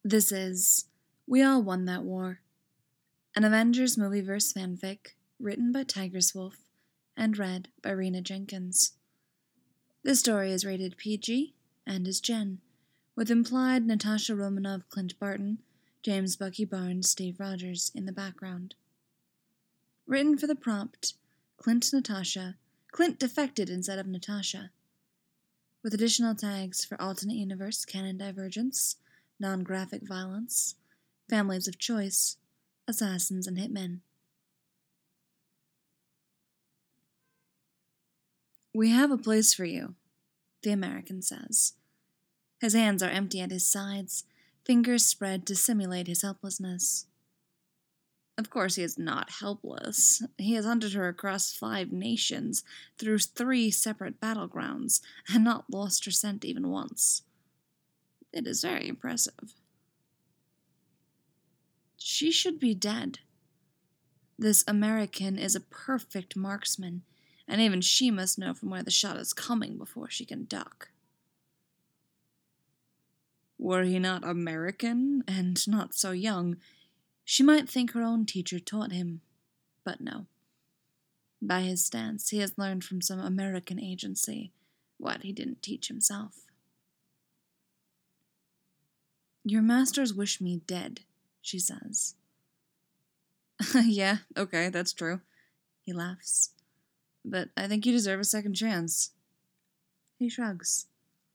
This is We All Won That War, an Avengers Movieverse fanfic written by Tigress Wolf and read by Rena Jenkins. This story is rated PG and is Gen, with implied Natasha Romanoff, Clint Barton, James Bucky Barnes, Steve Rogers in the background. Written for the prompt, Clint Natasha, Clint defected instead of Natasha, with additional tags for alternate universe canon divergence, non-graphic violence, families of choice, assassins and hitmen. "We have a place for you," the American says. His hands are empty at his sides, fingers spread to simulate his helplessness. Of course he is not helpless. He has hunted her across 5 nations, through 3 separate battlegrounds, and not lost her scent even once. It is very impressive. She should be dead. This American is a perfect marksman, and even she must know from where the shot is coming before she can duck. Were he not American, and not so young, she might think her own teacher taught him. But no. By his stance, he has learned from some American agency what he didn't teach himself. "Your masters wish me dead," she says. "Yeah, okay, that's true," he laughs. "But I think you deserve a second chance." He shrugs.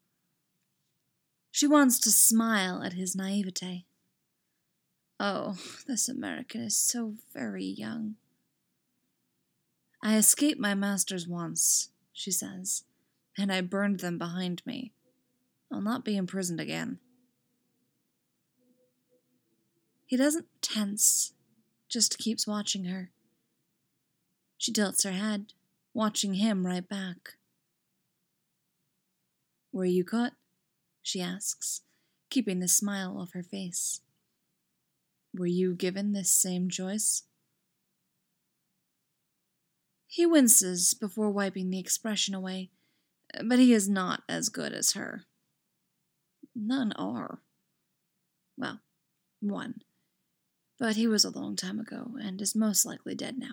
She wants to smile at his naivete. Oh, this American is so very young. "I escaped my masters once," she says, "and I burned them behind me. I'll not be imprisoned again." He doesn't tense, just keeps watching her. She tilts her head, watching him right back. "Were you caught?" she asks, keeping the smile off her face. "Were you given this same choice?" He winces before wiping the expression away, but he is not as good as her. None are. Well, one. But he was a long time ago, and is most likely dead now.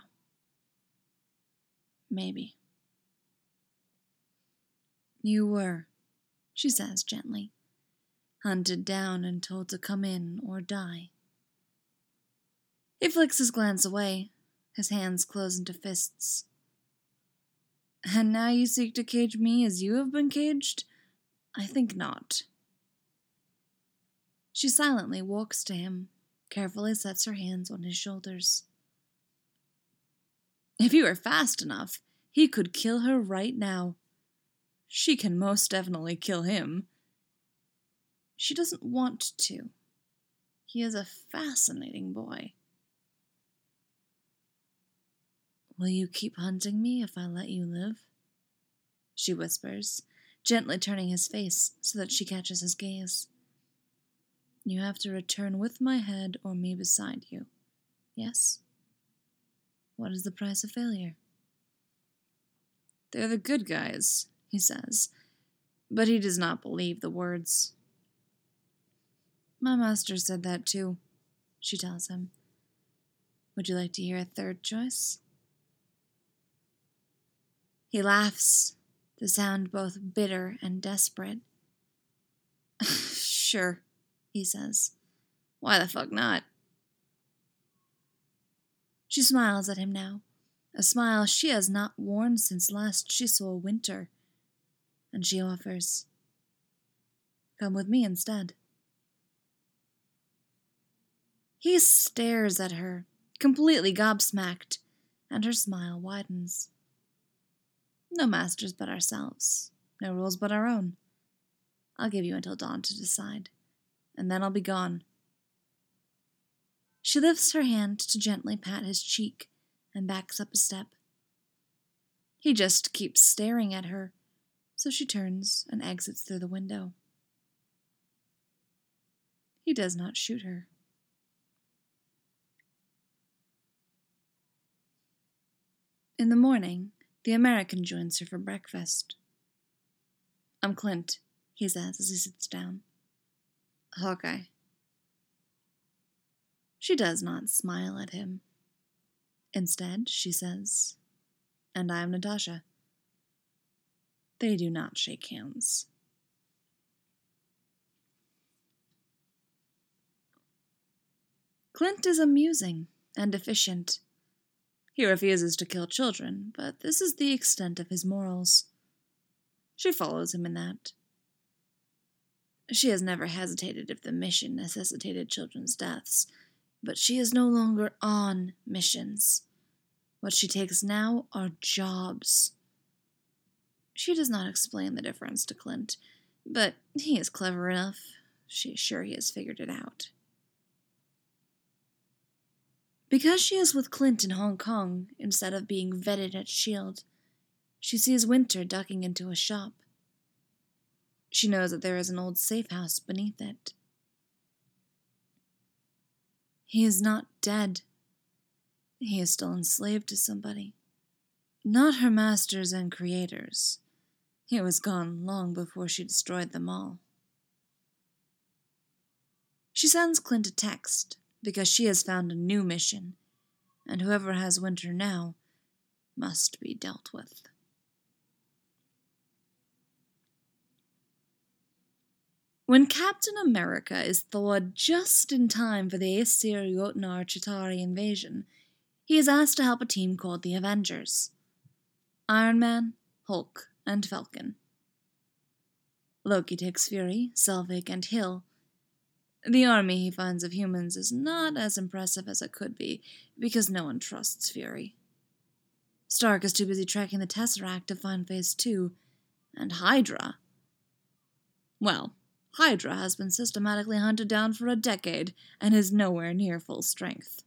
Maybe. "You were," she says gently, "hunted down and told to come in or die." He flicks his glance away, his hands close into fists. "And now you seek to cage me as you have been caged? I think not." She silently walks to him, carefully sets her hands on his shoulders. If he were fast enough, he could kill her right now. She can most definitely kill him. She doesn't want to. He is a fascinating boy. "Will you keep hunting me if I let you live?" she whispers, gently turning his face so that she catches his gaze. "You have to return with my head or me beside you. Yes? What is the price of failure?" "They're the good guys," he says, but he does not believe the words. "My master said that too," she tells him. "Would you like to hear a third choice?" He laughs, the sound both bitter and desperate. "Sure," he says. "Why the fuck not?" She smiles at him now, a smile she has not worn since last she saw winter, and she offers, "Come with me instead." He stares at her, completely gobsmacked, and her smile widens. "No masters but ourselves, no rules but our own. I'll give you until dawn to decide, and then I'll be gone." She lifts her hand to gently pat his cheek and backs up a step. He just keeps staring at her, so she turns and exits through the window. He does not shoot her. In the morning, the American joins her for breakfast. "I'm Clint," he says as he sits down. "Hawkeye." She does not smile at him. Instead, she says, "And I am Natasha." They do not shake hands. Clint is amusing and efficient. He refuses to kill children, but this is the extent of his morals. She follows him in that. She has never hesitated if the mission necessitated children's deaths, but she is no longer on missions. What she takes now are jobs. She does not explain the difference to Clint, but he is clever enough. She is sure he has figured it out. Because she is with Clint in Hong Kong, instead of being vetted at S.H.I.E.L.D., she sees Winter ducking into a shop. She knows that there is an old safe house beneath it. He is not dead. He is still enslaved to somebody. Not her masters and creators. He was gone long before she destroyed them all. She sends Clint a text, because she has found a new mission, and whoever has Winter now must be dealt with. When Captain America is thawed just in time for the Aesir Jotnar Chitauri invasion, he is asked to help a team called the Avengers. Iron Man, Hulk, and Falcon. Loki takes Fury, Selvig, and Hill. The army he finds of humans is not as impressive as it could be, because no one trusts Fury. Stark is too busy tracking the Tesseract to find Phase 2, and Hydra. Well, Hydra has been systematically hunted down for a decade and is nowhere near full strength.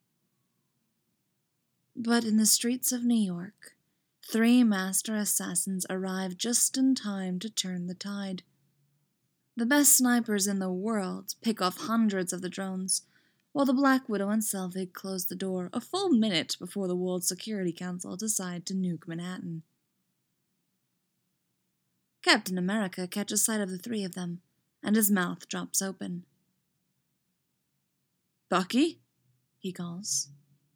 But in the streets of New York, 3 master assassins arrive just in time to turn the tide. The best snipers in the world pick off hundreds of the drones, while the Black Widow and Selvig close the door a full minute before the World Security Council decide to nuke Manhattan. Captain America catches sight of the 3 of them, and his mouth drops open. "Bucky?" he calls.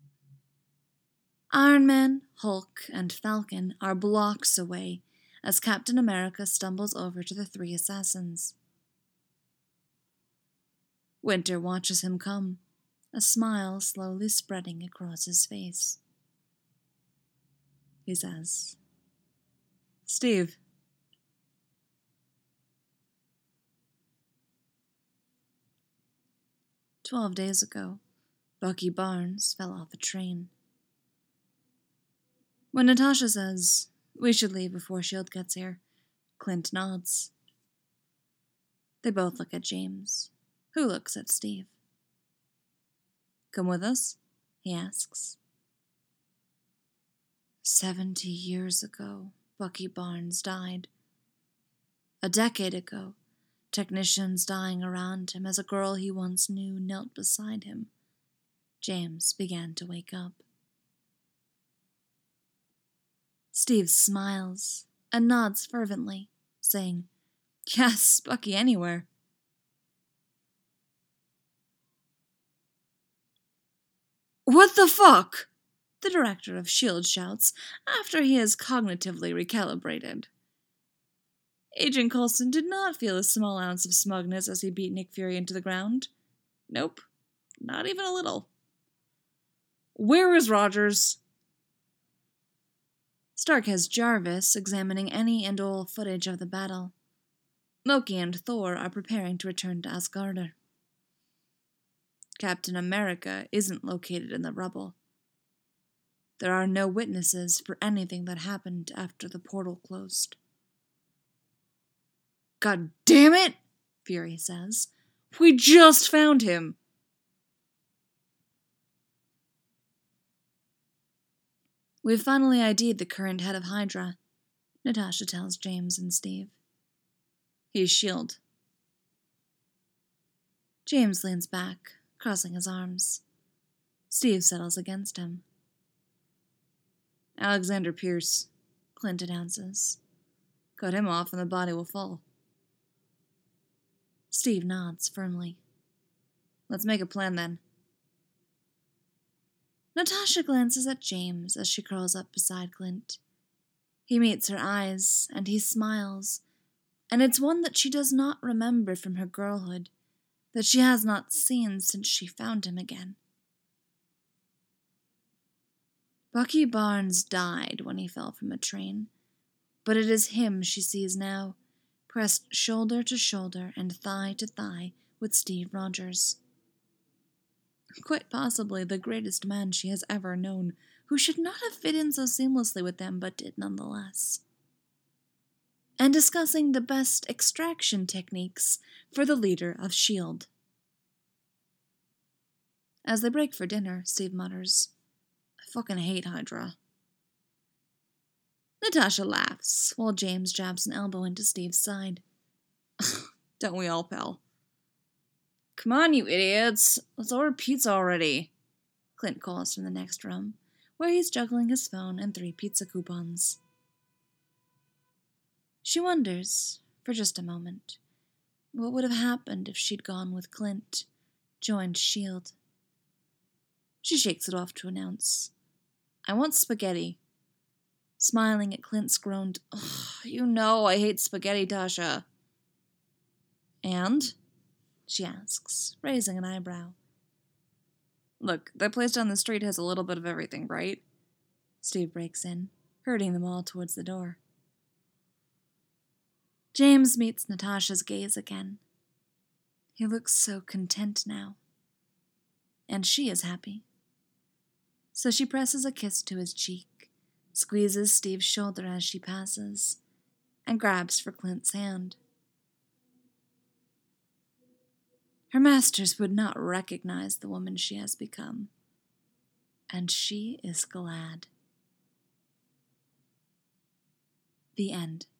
Iron Man, Hulk, and Falcon are blocks away as Captain America stumbles over to the 3 assassins. Winter watches him come, a smile slowly spreading across his face. He says, "Steve." "12 days ago, Bucky Barnes fell off a train." When Natasha says, "We should leave before S.H.I.E.L.D. gets here," Clint nods. They both look at James, who looks at Steve. "Come with us?" he asks. 70 years ago, Bucky Barnes died. A decade ago, technicians dying around him as a girl he once knew knelt beside him. James began to wake up. Steve smiles and nods fervently, saying, "Yes, Bucky anywhere." "What the fuck?" the director of S.H.I.E.L.D. shouts after he is cognitively recalibrated. Agent Coulson did not feel a small ounce of smugness as he beat Nick Fury into the ground. Nope, not even a little. "Where is Rogers?" Stark has Jarvis examining any and all footage of the battle. Loki and Thor are preparing to return to Asgard. Captain America isn't located in the rubble. There are no witnesses for anything that happened after the portal closed. "God damn it," Fury says. "We just found him." "We've finally ID'd the current head of Hydra," Natasha tells James and Steve. "He's S.H.I.E.L.D." James leans back, crossing his arms. Steve settles against him. "Alexander Pierce," Clint announces. "Cut him off and the body will fall." Steve nods firmly. "Let's make a plan then." Natasha glances at James as she curls up beside Clint. He meets her eyes, and he smiles, and it's one that she does not remember from her girlhood, that she has not seen since she found him again. Bucky Barnes died when he fell from a train, but it is him she sees now, pressed shoulder to shoulder and thigh to thigh with Steve Rogers. Quite possibly the greatest man she has ever known, who should not have fit in so seamlessly with them, but did nonetheless. And discussing the best extraction techniques for the leader of S.H.I.E.L.D. As they break for dinner, Steve mutters, "I fucking hate Hydra." Natasha laughs, while James jabs an elbow into Steve's side. "Don't we all, pal?" "Come on, you idiots! Let's order pizza already," Clint calls from the next room, where he's juggling his phone and 3 pizza coupons. She wonders, for just a moment, what would have happened if she'd gone with Clint, joined S.H.I.E.L.D. She shakes it off to announce, "I want spaghetti." Smiling at Clint's groaned, "You know I hate spaghetti, Tasha." "And?" she asks, raising an eyebrow. "Look, that place down the street has a little bit of everything, right?" Steve breaks in, herding them all towards the door. James meets Natasha's gaze again. He looks so content now. And she is happy. So she presses a kiss to his cheek, squeezes Steve's shoulder as she passes, and grabs for Clint's hand. Her masters would not recognize the woman she has become, and she is glad. The end.